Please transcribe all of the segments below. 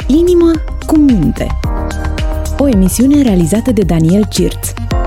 Inimă cu minte. O emisiune realizată de Daniel Cirț.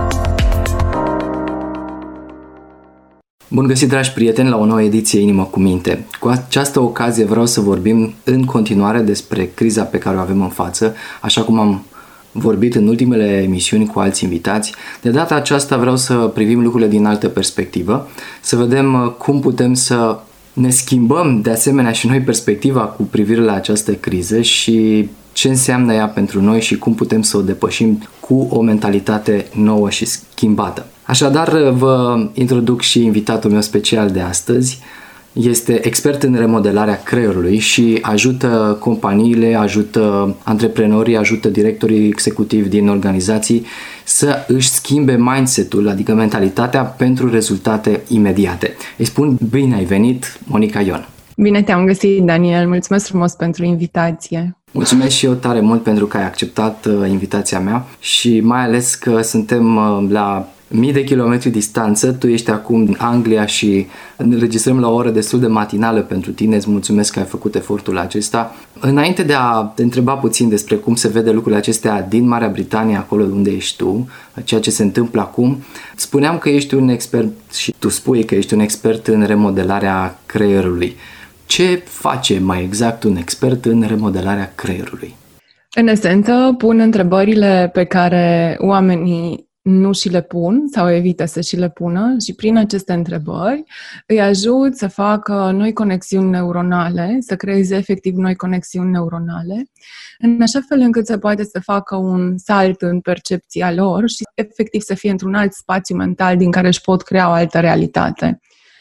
Bun găsit, dragi prieteni, la o nouă ediție Inimă cu minte. Cu această ocazie vreau să vorbim în continuare despre criza pe care o avem în față, așa cum am vorbit în ultimele emisiuni cu alți invitați. De data aceasta vreau să privim lucrurile din altă perspectivă, să vedem cum putem să ne schimbăm de asemenea și noi perspectiva cu privire la această criză și ce înseamnă ea pentru noi și cum putem să o depășim cu o mentalitate nouă și schimbată. Așadar, vă introduc și invitatul meu special de astăzi. Este expert în remodelarea creierului și ajută companiile, ajută antreprenorii, ajută directorii executivi din organizații să își schimbe mindset-ul, adică mentalitatea, pentru rezultate imediate. Îi spun bine ai venit, Monica Ion. Bine te-am găsit, Daniel. Mulțumesc frumos pentru invitație. Mulțumesc și eu tare mult pentru că ai acceptat invitația mea și mai ales că suntem la mii de kilometri distanță. Tu ești acum în Anglia și ne înregistrăm la o oră destul de matinală pentru tine. Îți mulțumesc că ai făcut efortul acesta. Înainte de a te întreba puțin despre cum se vede lucrurile acestea din Marea Britanie, acolo unde ești tu, ceea ce se întâmplă acum, spuneam că ești un expert și tu spui că ești un expert în remodelarea creierului. Ce face mai exact un expert în remodelarea creierului? În esență, pun întrebările pe care oamenii nu și le pun sau evită să și le pună și prin aceste întrebări îi ajut să facă noi conexiuni neuronale, să creeze efectiv noi conexiuni neuronale, în așa fel încât să poate să facă un salt în percepția lor și efectiv să fie într-un alt spațiu mental din care își pot crea o altă realitate.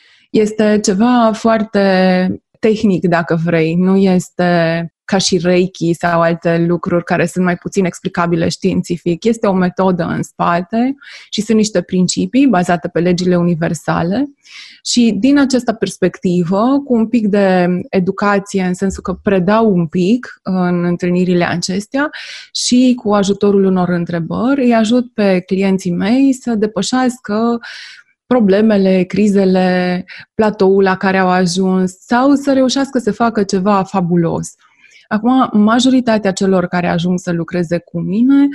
Este ceva foarte tehnic, dacă vrei, nu este ca și Reiki sau alte lucruri care sunt mai puțin explicabile științific. Este o metodă în spate și sunt niște principii bazate pe legile universale și din această perspectivă, cu un pic de educație, în sensul că predau un pic în întâlnirile acestea și cu ajutorul unor întrebări, îi ajut pe clienții mei să depășească problemele, crizele, platoul la care au ajuns sau să reușească să facă ceva fabulos. Acum, majoritatea celor care ajung să lucreze cu mine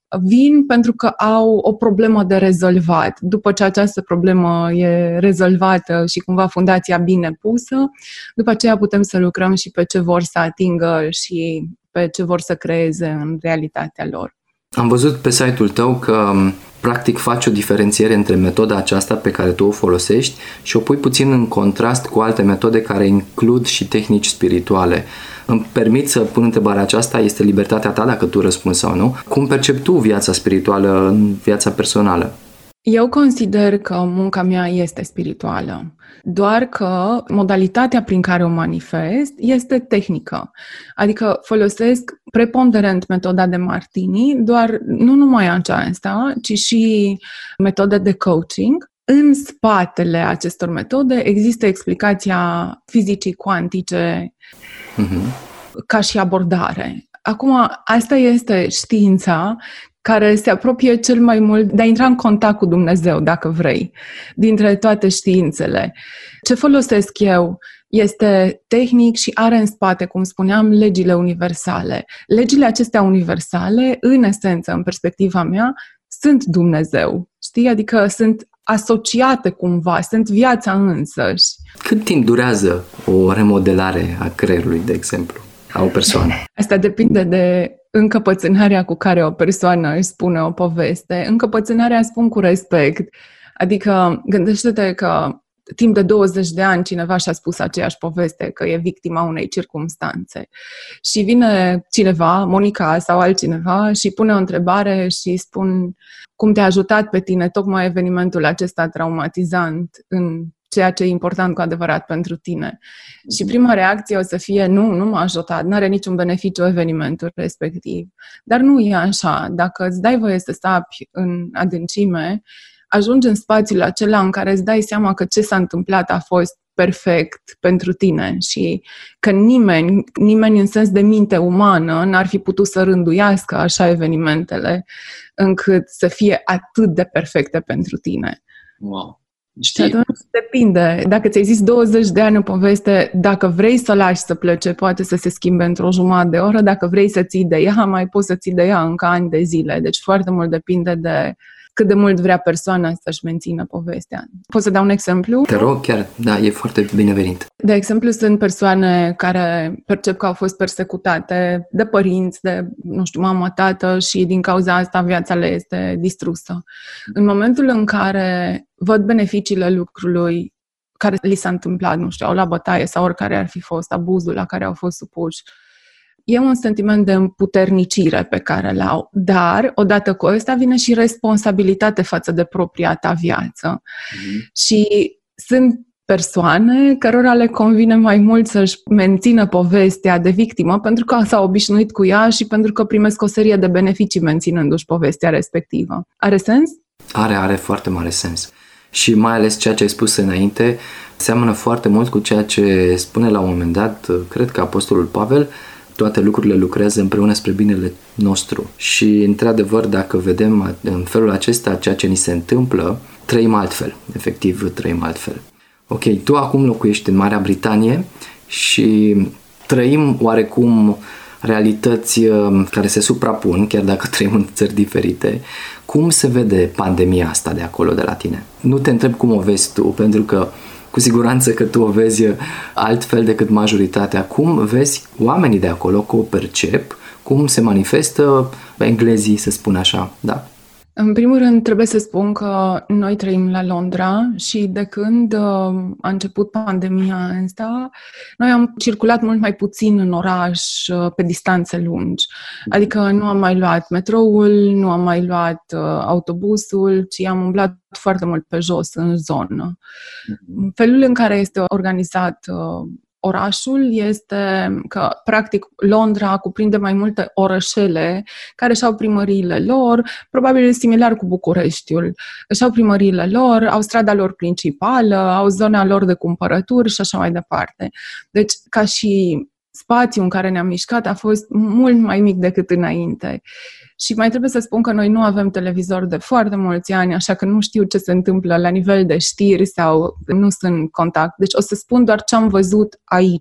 vin pentru că au o problemă de rezolvat. După ce această problemă e rezolvată și cumva fundația bine pusă, după aceea putem să lucrăm și pe ce vor să atingă și pe ce vor să creeze în realitatea lor. Am văzut pe site-ul tău că practic faci o diferențiere între metoda aceasta pe care tu o folosești și o pui puțin în contrast cu alte metode care includ și tehnici spirituale. Îmi permit să pun întrebarea aceasta, este libertatea ta dacă tu răspunzi sau nu. Cum percepi tu viața spirituală în viața personală? Eu consider că munca mea este spirituală, doar că modalitatea prin care o manifest este tehnică. Adică folosesc preponderent metoda de Martini, doar nu numai aceasta, ci și metoda de coaching. În spatele acestor metode există explicația fizicii cuantice ca și abordare. Acum, asta este știința care se apropie cel mai mult de a intra în contact cu Dumnezeu, dacă vrei, dintre toate științele. Ce folosesc eu este tehnic și are în spate, cum spuneam, legile universale. Legile acestea universale, în esență, în perspectiva mea, sunt Dumnezeu, știi? Adică sunt asociate cumva, sunt viața însăși. Cât timp durează o remodelare a creierului, de exemplu, a o persoană? Asta depinde de încăpățânarea cu care o persoană își spune o poveste. Încăpățânarea spun cu respect. Adică gândește-te că timp de 20 de ani cineva și-a spus aceeași poveste, că e victima unei circumstanțe. Și vine cineva, Monica sau altcineva, și pune o întrebare și spun cum te-a ajutat pe tine tocmai evenimentul acesta traumatizant în ceea ce e important cu adevărat pentru tine. Și prima reacție o să fie, nu m-a ajutat, n-are niciun beneficiu evenimentul respectiv. Dar nu e așa. Dacă îți dai voie să sapi în adâncime, ajungi în spațiul acela în care îți dai seama că ce s-a întâmplat a fost perfect pentru tine și că nimeni în sens de minte umană n-ar fi putut să rânduiască așa evenimentele încât să fie atât de perfecte pentru tine. Wow! Și atunci depinde. Dacă ți-ai zis 20 de ani în poveste, dacă vrei să lași să plece, poate să se schimbe într-o jumătate de oră. Dacă vrei să ții de ea, mai poți să ții de ea încă ani de zile. Deci foarte mult depinde de cât de mult vrea persoana să-și mențină povestea. Pot să dau un exemplu? Te rog, chiar, da, e foarte binevenit. De exemplu, sunt persoane care percep că au fost persecutate de părinți, de, nu știu, mamă, tată și din cauza asta viața le este distrusă. În momentul în care văd beneficiile lucrului care li s-a întâmplat, nu știu, au la bătaie sau oricare ar fi fost abuzul la care au fost supuși, e un sentiment de împuternicire pe care l-au, dar odată cu ăsta vine și responsabilitate față de propria ta viață. Și sunt persoane cărora le convine mai mult să-și mențină povestea de victimă pentru că s-au obișnuit cu ea și pentru că primesc o serie de beneficii menținându-și povestea respectivă. Are sens? Are foarte mare sens. Și mai ales ceea ce ai spus înainte seamănă foarte mult cu ceea ce spune la un moment dat, cred că Apostolul Pavel, toate lucrurile lucrează împreună spre binele nostru. Și, într-adevăr, dacă vedem în felul acesta ceea ce ni se întâmplă, trăim altfel. Efectiv, trăim altfel. Ok, tu acum locuiești în Marea Britanie și trăim oarecum realități care se suprapun, chiar dacă trăim în țări diferite. Cum se vede pandemia asta de acolo, de la tine? Nu te întreb cum o vezi tu, pentru că cu siguranță că tu o vezi altfel decât majoritatea. Cum vezi oamenii de acolo, cum o percep, cum se manifestă englezii, să spun așa, da? În primul rând, trebuie să spun că noi trăim la Londra și de când a început pandemia asta, noi am circulat mult mai puțin în oraș pe distanțe lungi. Adică nu am mai luat metroul, nu am mai luat autobusul, ci am umblat foarte mult pe jos, în zonă. Felul în care este organizat orașul este că, practic, Londra cuprinde mai multe orășele care și-au primăriile lor, probabil similar cu Bucureștiul. Și-au primăriile lor, au strada lor principală, au zona lor de cumpărături și așa mai departe. Deci, ca și spațiul în care ne-am mișcat a fost mult mai mic decât înainte. Și mai trebuie să spun că noi nu avem televizor de foarte mulți ani, așa că nu știu ce se întâmplă la nivel de știri sau nu sunt în contact. Deci o să spun doar ce am văzut aici.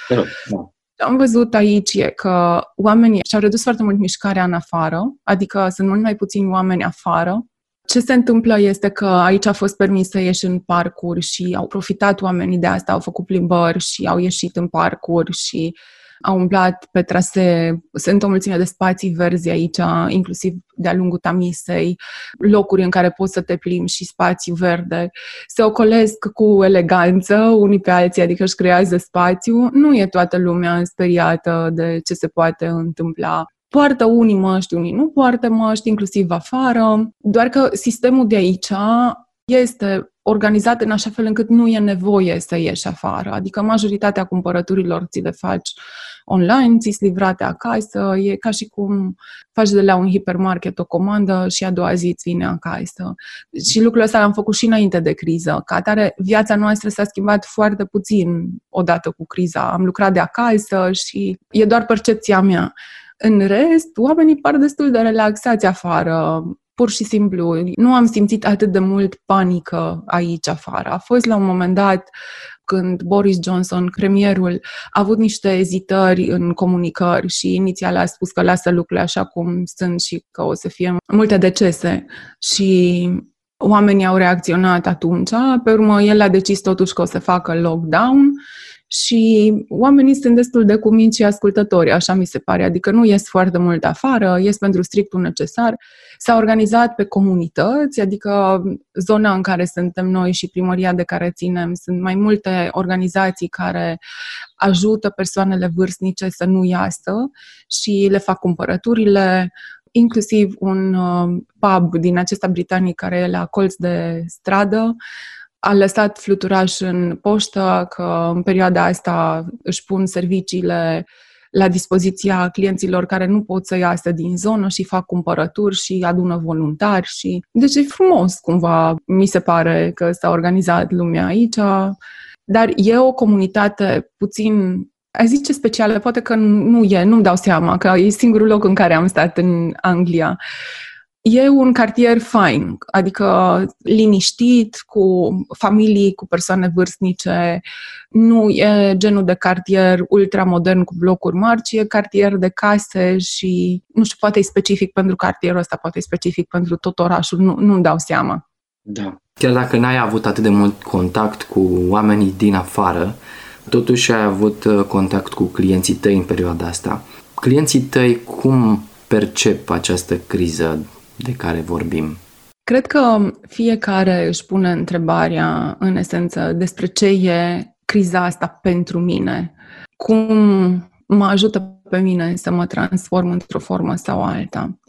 Ce am văzut aici e că oamenii și-au redus foarte mult mișcarea în afară, adică sunt mult mai puțini oameni afară. Ce se întâmplă este că aici a fost permis să ieși în parcuri și au profitat oamenii de asta, au făcut plimbări și au ieșit în parcuri și au umblat pe trasee. Sunt o mulțime de spații verzi aici, inclusiv de-a lungul Tamisei, locuri în care poți să te plimbi și spațiu verde. Se ocolesc cu eleganță unii pe alții, adică își creează spațiu. Nu e toată lumea speriată de ce se poate întâmpla. Poartă unii măști, unii nu poartă măști, inclusiv afară, doar că sistemul de aici este organizat în așa fel încât nu e nevoie să ieși afară. Adică majoritatea cumpărăturilor ți le faci online, ți-s livrate acasă, e ca și cum faci de la un hipermarket o comandă și a doua zi îți vine acasă. Și lucrul ăsta l-am făcut și înainte de criză. Ca atare, viața noastră s-a schimbat foarte puțin odată cu criza. Am lucrat de acasă și e doar percepția mea. În rest, oamenii par destul de relaxați afară. Pur și simplu, nu am simțit atât de mult panică aici afară. A fost la un moment dat când Boris Johnson, premierul, a avut niște ezitări în comunicări și inițial a spus că lasă lucrurile așa cum sunt și că o să fie multe decese. Și oamenii au reacționat atunci. Pe urmă, el a decis totuși că o să facă lockdown. Și oamenii sunt destul de cuminți și ascultători, așa mi se pare. Adică nu ies foarte mult afară, ies pentru strictul necesar. S-a organizat pe comunități, adică zona în care suntem noi și primăria de care ținem, sunt mai multe organizații care ajută persoanele vârstnice să nu iasă și le fac cumpărăturile, inclusiv un pub din acesta britanic care e la colț de stradă, a lăsat fluturaș în poștă că în perioada asta își pun serviciile la dispoziția clienților care nu pot să iasă din zonă și fac cumpărături și adună voluntari. Deci e frumos cumva, mi se pare că s-a organizat lumea aici, dar e o comunitate puțin, aș zice specială, poate că nu e, nu-mi dau seama, că e singurul loc în care am stat în Anglia. E un cartier fain, adică liniștit, cu familii, cu persoane vârstnice. Nu e genul de cartier ultramodern cu blocuri mari, ci e cartier de case și, nu știu, poate e specific pentru cartierul ăsta, poate e specific pentru tot orașul, nu-mi dau seama. Da. Chiar dacă n-ai avut atât de mult contact cu oamenii din afară, totuși ai avut contact cu clienții tăi în perioada asta. Clienții tăi cum percep această criză de care vorbim? Cred că fiecare își pune întrebarea, în esență, despre ce e criza asta pentru mine. Cum mă ajută pe mine să mă transform într-o formă sau alta.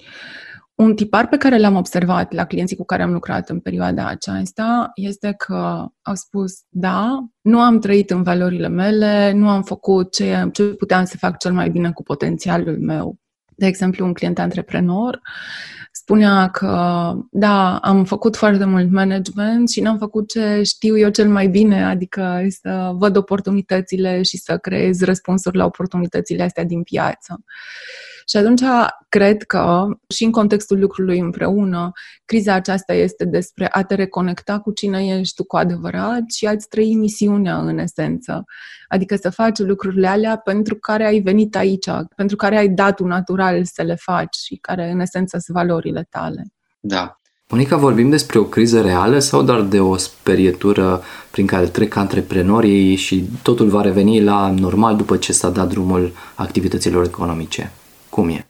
Un tipar pe care l-am observat la clienții cu care am lucrat în perioada aceasta este că au spus, da, nu am trăit în valorile mele, nu am făcut ce puteam să fac cel mai bine cu potențialul meu. De exemplu, un client antreprenor spunea că, da, am făcut foarte mult management și n-am făcut ce știu eu cel mai bine, adică să văd oportunitățile și să creez răspunsuri la oportunitățile astea din piață. Și atunci cred că și în contextul lucrului împreună, criza aceasta este despre a te reconecta cu cine ești tu cu adevărat și a-ți trăi misiunea în esență. Adică să faci lucrurile alea pentru care ai venit aici, pentru care ai dat-o natural să le faci și care în esență sunt valorile tale. Da. Monica, vorbim despre o criză reală sau doar de o sperietură prin care trec antreprenorii și totul va reveni la normal după ce s-a dat drumul activităților economice? Cum e?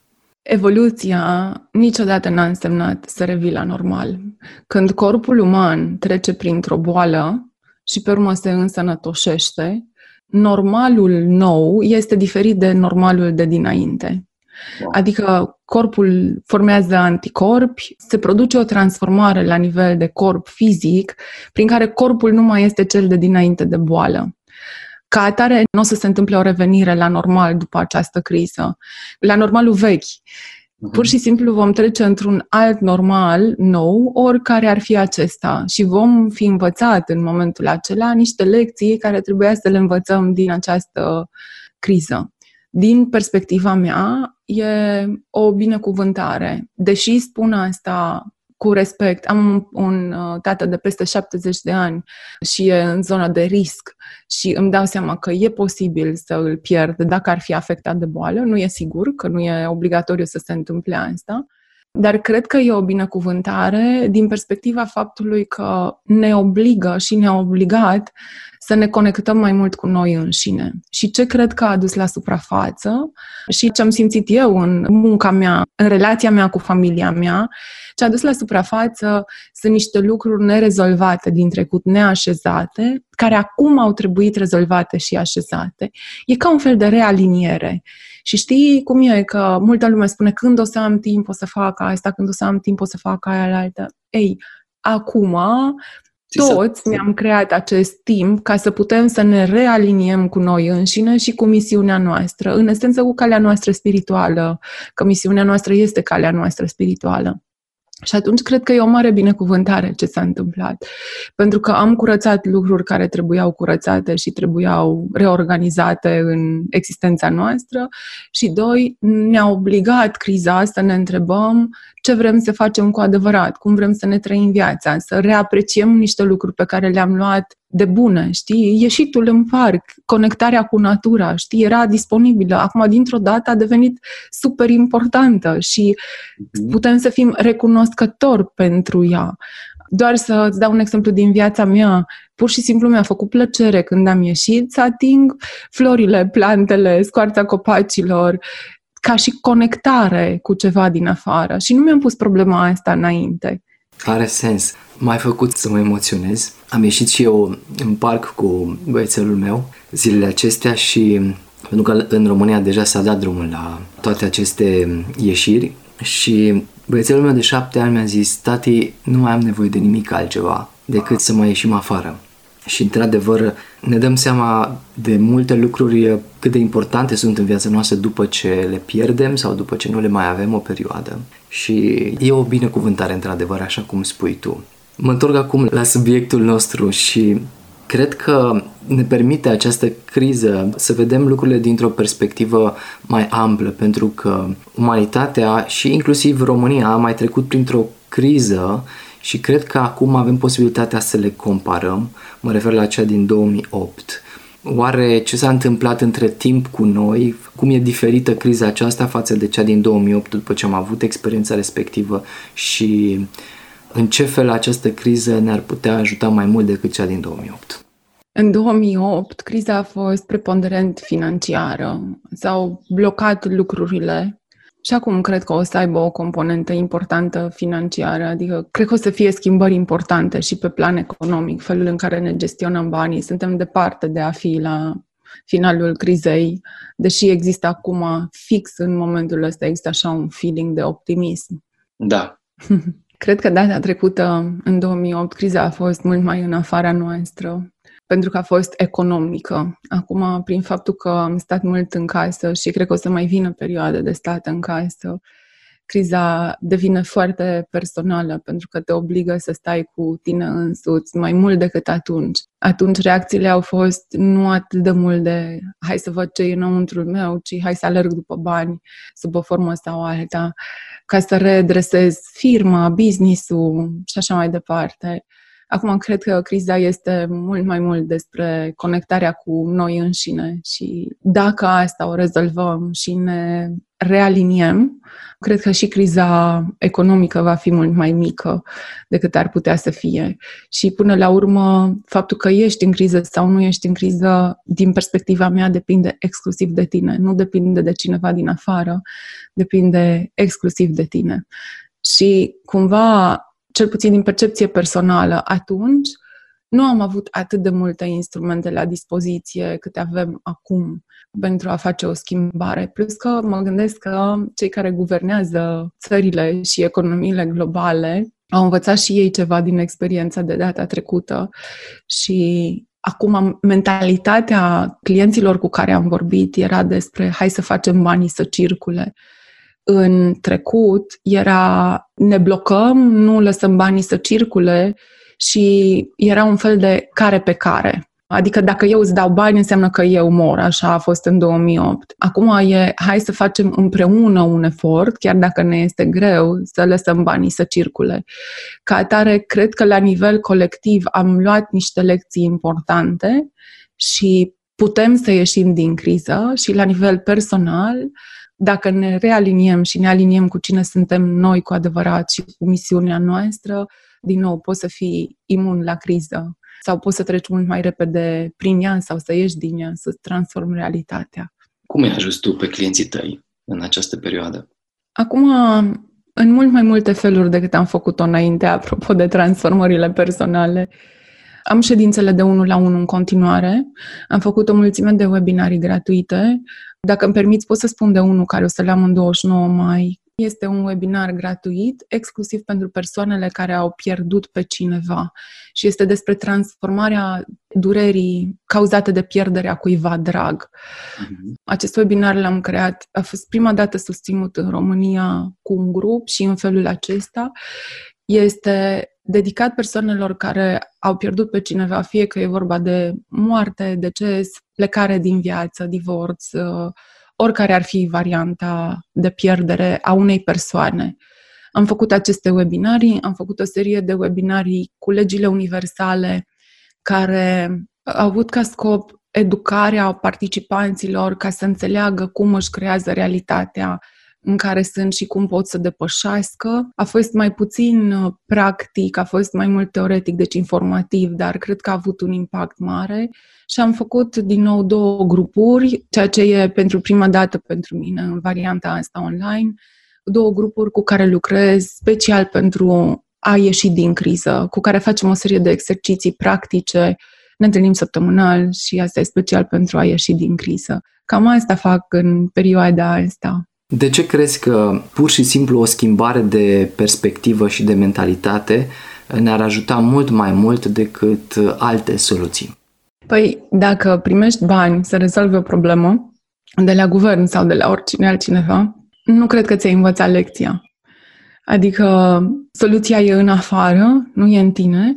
Evoluția niciodată n-a însemnat să revii la normal. Când corpul uman trece printr-o boală și pe urmă se însănătoșește, normalul nou este diferit de normalul de dinainte. Wow. Adică corpul formează anticorpi, se produce o transformare la nivel de corp fizic, prin care corpul nu mai este cel de dinainte de boală. Ca atare, nu o să se întâmple o revenire la normal după această criză, la normalul vechi. Pur și simplu vom trece într-un alt normal nou, oricare ar fi acesta. Și vom fi învățat în momentul acela niște lecții care trebuia să le învățăm din această criză. Din perspectiva mea, e o binecuvântare. Deși spun asta cu respect, am un tată de peste 70 de ani și e în zona de risc și îmi dau seama că e posibil să îl pierd dacă ar fi afectat de boală. Nu e sigur, că nu e obligatoriu să se întâmple asta, dar cred că e o binecuvântare din perspectiva faptului că ne obligă și ne-a obligat să ne conectăm mai mult cu noi înșine. Și ce cred că a adus la suprafață și ce am simțit eu în munca mea, în relația mea cu familia mea, ce a adus la suprafață sunt niște lucruri nerezolvate din trecut, neașezate, care acum au trebuit rezolvate și așezate. E ca un fel de realiniere. Și știi cum e? Că multă lume spune când o să am timp o să fac asta, când o să am timp o să fac aia altă. Ei, acum toți ne-am creat acest timp ca să putem să ne realiniem cu noi înșine și cu misiunea noastră, în esență cu calea noastră spirituală, că misiunea noastră este calea noastră spirituală. Și atunci cred că e o mare binecuvântare ce s-a întâmplat. Pentru că am curățat lucruri care trebuiau curățate și trebuiau reorganizate în existența noastră și doi, ne-a obligat criza să ne întrebăm ce vrem să facem cu adevărat, cum vrem să ne trăim viața, să reapreciem niște lucruri pe care le-am luat de bune, știi? Ieșitul în parc, conectarea cu natura, știi? Era disponibilă. Acum, dintr-o dată, a devenit super importantă și putem să fim recunoscători pentru ea. Doar să-ți dau un exemplu din viața mea, pur și simplu mi-a făcut plăcere când am ieșit să ating florile, plantele, scoarța copacilor, ca și conectare cu ceva din afară. Și nu mi-am pus problema asta înainte. Are sens. M-ai făcut să mă emoționez. Am ieșit și eu în parc cu băiețelul meu zilele acestea și pentru că în România deja s-a dat drumul la toate aceste ieșiri și băiețelul meu de 7 ani mi-a zis: tati, nu mai am nevoie de nimic altceva decât să mai ieșim afară. Și într-adevăr ne dăm seama de multe lucruri cât de importante sunt în viața noastră după ce le pierdem sau după ce nu le mai avem o perioadă. Și e o binecuvântare într-adevăr, așa cum spui tu. Mă întorc acum la subiectul nostru și Cred că ne permite această criză să vedem lucrurile dintr-o perspectivă mai amplă, pentru că umanitatea și inclusiv România a mai trecut printr-o criză și cred că acum avem posibilitatea să le comparăm. Mă refer la cea din 2008. Oare ce s-a întâmplat între timp cu noi? Cum e diferită criza aceasta față de cea din 2008 după ce am avut experiența respectivă și în ce fel această criză ne-ar putea ajuta mai mult decât cea din 2008? În 2008, criza a fost preponderent financiară. S-au blocat lucrurile și acum cred că o să aibă o componentă importantă financiară, adică cred că o să fie schimbări importante și pe plan economic, felul în care ne gestionăm banii. Suntem departe de a fi la finalul crizei, deși există acum, fix în momentul ăsta, există așa un feeling de optimism. Da. Cred că data trecută, în 2008, criza a fost mult mai în afara noastră, pentru că a fost economică. Acum, prin faptul că am stat mult în casă și cred că o să mai vină perioade de stat în casă, criza devine foarte personală, pentru că te obligă să stai cu tine însuți mai mult decât atunci. Atunci reacțiile au fost nu atât de mult de hai să văd ce e înăuntrul meu, ci hai să alerg după bani, sub o formă sau alta, ca să redresez firma, business-ul și așa mai departe. Acum cred că criza este mult mai mult despre conectarea cu noi înșine și dacă asta o rezolvăm și ne realiniem, cred că și criza economică va fi mult mai mică decât ar putea să fie. Și până la urmă, faptul că ești în criză sau nu ești în criză, din perspectiva mea, depinde exclusiv de tine. Nu depinde de cineva din afară, depinde exclusiv de tine. Și cumva, cel puțin din percepție personală, atunci nu am avut atât de multe instrumente la dispoziție cât avem acum pentru a face o schimbare. Plus că mă gândesc că cei care guvernează țările și economiile globale au învățat și ei ceva din experiența de data trecută și acum mentalitatea clienților cu care am vorbit era despre hai să facem banii să circule. În trecut era ne blocăm, nu lăsăm banii să circule și era un fel de care pe care. Adică dacă eu îți dau bani, înseamnă că eu mor, așa a fost în 2008. Acum e hai să facem împreună un efort, chiar dacă ne este greu, să lăsăm banii să circule. Ca atare, cred că la nivel colectiv am luat niște lecții importante și putem să ieșim din criză și la nivel personal, dacă ne realiniem și ne aliniem cu cine suntem noi cu adevărat și cu misiunea noastră, din nou poți să fii imun la criză sau poți să treci mult mai repede prin ea sau să ieși din ea, să-ți transformi realitatea. Cum îi ajuți tu pe clienții tăi în această perioadă? Acum, în mult mai multe feluri decât am făcut-o înainte, apropo de transformările personale, am ședințele de 1-la-1 în continuare, am făcut o mulțime de webinarii gratuite. Dacă îmi permiți, pot să spun de unul care o să le am în 29 mai. Este un webinar gratuit, exclusiv pentru persoanele care au pierdut pe cineva și este despre transformarea durerii cauzate de pierderea cuiva drag. Acest webinar l-am creat, a fost prima dată susținut în România cu un grup și în felul acesta este dedicat persoanelor care au pierdut pe cineva, fie că e vorba de moarte, deces, plecare din viață, divorț, oricare ar fi varianta de pierdere a unei persoane. Am făcut aceste webinarii, am făcut o serie de webinarii cu legile universale care au avut ca scop educarea participanților ca să înțeleagă cum își creează realitatea în care sunt și cum pot să depășească. A fost mai puțin practic, a fost mai mult teoretic, deci informativ, dar cred că a avut un impact mare. Și am făcut din nou 2 grupuri, ceea ce e pentru prima dată pentru mine în varianta asta online, 2 grupuri cu care lucrez special pentru a ieși din criză, cu care facem o serie de exerciții practice, ne întâlnim săptămânal și asta e special pentru a ieși din criză. Cam asta fac în perioada asta. De ce crezi că pur și simplu o schimbare de perspectivă și de mentalitate ne-ar ajuta mult mai mult decât alte soluții? Păi, dacă primești bani să rezolvi o problemă de la guvern sau de la oricine altcineva, nu cred că ți-ai învățat lecția. Adică soluția e în afară, nu e în tine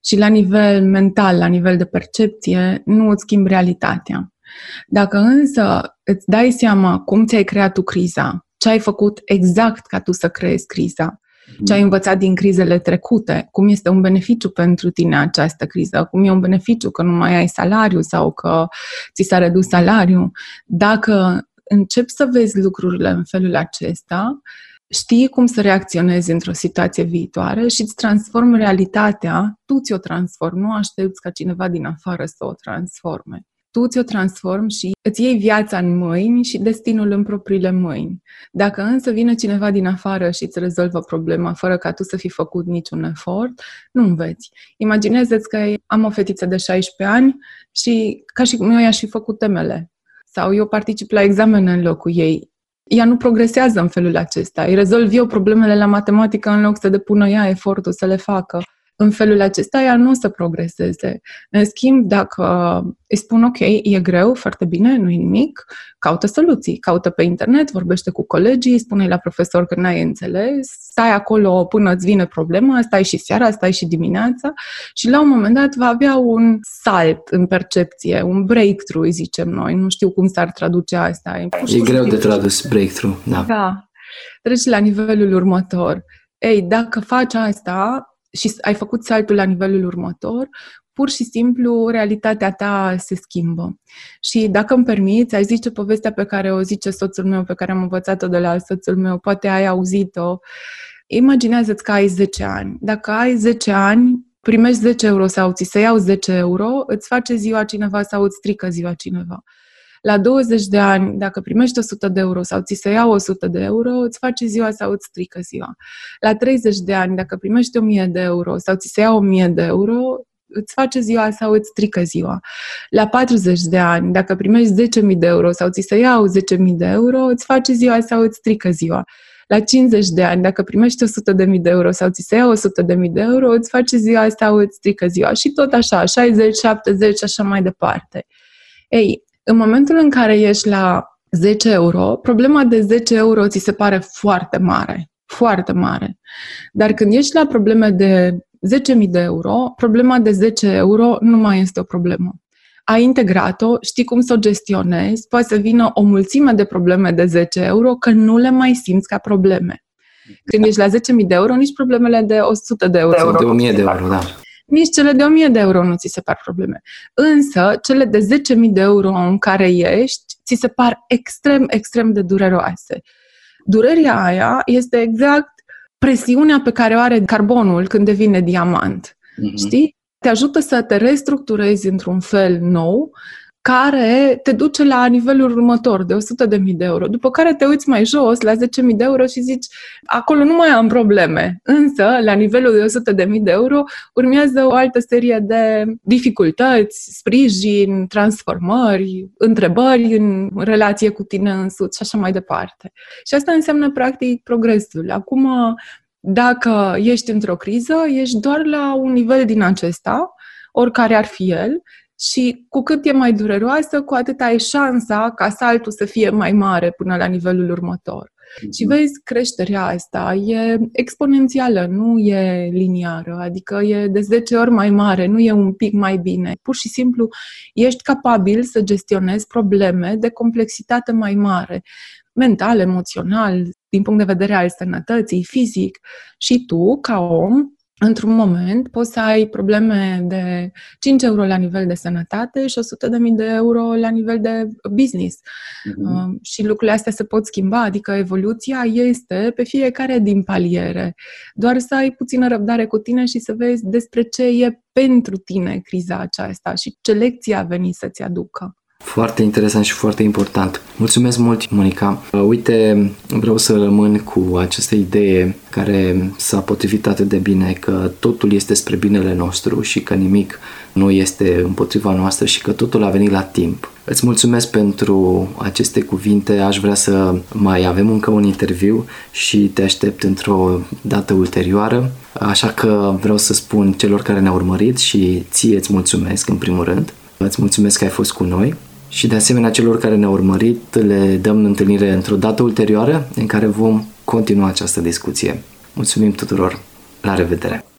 și la nivel mental, la nivel de percepție, nu îți schimbi realitatea. Dacă însă îți dai seama cum ți-ai creat tu criza, ce ai făcut exact ca tu să creezi criza, ce ai învățat din crizele trecute, cum este un beneficiu pentru tine această criză, cum e un beneficiu că nu mai ai salariu sau că ți s-a redus salariul, dacă începi să vezi lucrurile în felul acesta, știi cum să reacționezi într-o situație viitoare și îți transformi realitatea, tu ți-o transformi, nu aștepți ca cineva din afară să o transforme. Tu ți-o transformi și îți iei viața în mâini și destinul în propriile mâini. Dacă însă vine cineva din afară și îți rezolvă problema fără ca tu să fi făcut niciun efort, nu înveți. Imaginează-ți că am o fetiță de 16 ani și ca și cum eu i-aș fi făcut temele. Sau eu particip la examene în locul ei. Ea nu progresează în felul acesta. Îi rezolv eu problemele la matematică în loc să depună ea efortul să le facă. În felul acesta ea nu o să progreseze. În schimb, dacă îi spun ok, e greu, foarte bine, nu-i nimic, caută soluții, caută pe internet, vorbește cu colegii, spune la profesor că n-ai înțeles, stai acolo până îți vine problema, stai și seara, stai și dimineața și la un moment dat va avea un salt în percepție, un breakthrough, îi zicem noi. Nu știu cum s-ar traduce asta. E greu de tradus breakthrough, da. Da. Treci la nivelul următor. Ei, dacă faci asta și ai făcut saltul la nivelul următor, pur și simplu realitatea ta se schimbă. Și dacă îmi permiți, ai zice povestea pe care o zice soțul meu, pe care am învățat-o de la soțul meu, poate ai auzit-o. Imaginează-ți că ai 10 ani. Dacă ai 10 ani, primești 10 euro sau ți se iau 10 euro, îți face ziua cineva sau îți strică ziua cineva. La 20 de ani, dacă primești 100 de euro sau ți se iau 100 de euro, îți face ziua sau îți strică ziua. La 30 de ani, dacă primești 1000 de euro sau ți se iau 1000 de euro, îți face ziua sau îți strică ziua. La 40 de ani, dacă primești 10.000 de euro sau ți se iau 10.000 de euro, îți face ziua sau îți strică ziua. La 50 de ani, dacă primești 100.000 de euro sau ți se iau 100.000 de euro, îți face ziua sau îți strică ziua. Și tot așa, 60, 70, așa mai departe. Ei, în momentul în care ești la 10 euro, problema de 10 euro ți se pare foarte mare, foarte mare. Dar când ești la probleme de 10.000 de euro, problema de 10 euro nu mai este o problemă. Ai integrat-o, știi cum să o gestionezi, poate să vină o mulțime de probleme de 10 euro, că nu le mai simți ca probleme. Când ești la 10.000 de euro, nici problemele de 100 de euro. Sau de 1.000 de euro, da. Nici cele de 1.000 de euro nu ți se par probleme. Însă, cele de 10.000 de euro în care ești, ți se par extrem, extrem de dureroase. Durerea aia este exact presiunea pe care o are carbonul când devine diamant. Știi? Te ajută să te restructurezi într-un fel nou, care te duce la nivelul următor, de 100.000 de euro. După care te uiți mai jos, la 10.000 de euro și zici, acolo nu mai am probleme. Însă, la nivelul de 100.000 de euro, urmează o altă serie de dificultăți, sprijin, transformări, întrebări în relație cu tine însuți și așa mai departe. Și asta înseamnă, practic, progresul. Acum, dacă ești într-o criză, ești doar la un nivel din acesta, oricare ar fi el, și cu cât e mai dureroasă, cu atât ai șansa ca saltul să fie mai mare până la nivelul următor. Și vezi, creșterea asta e exponențială, nu e liniară, adică e de 10 ori mai mare, nu e un pic mai bine. Pur și simplu ești capabil să gestionezi probleme de complexitate mai mare, mental, emoțional, din punct de vedere al sănătății, fizic. Și tu, ca om, într-un moment poți să ai probleme de 5 euro la nivel de sănătate și 100.000 de euro la nivel de business. Și lucrurile astea se pot schimba, adică evoluția este pe fiecare din paliere. Doar să ai puțină răbdare cu tine și să vezi despre ce e pentru tine criza aceasta și ce lecție a venit să-ți aducă. Foarte interesant și foarte important. Mulțumesc mult, Monica. Uite, vreau să rămân cu această idee care s-a potrivit atât de bine, că totul este spre binele nostru și că nimic nu este împotriva noastră și că totul a venit la timp. Îți mulțumesc pentru aceste cuvinte. Aș vrea să mai avem încă un interviu și te aștept într-o dată ulterioară. Așa că vreau să spun celor care ne-au urmărit și ție îți mulțumesc în primul rând. Îți mulțumesc că ai fost cu noi. Și de asemenea celor care ne-au urmărit le dăm întâlnire într-o dată ulterioară în care vom continua această discuție. Mulțumim tuturor! La revedere!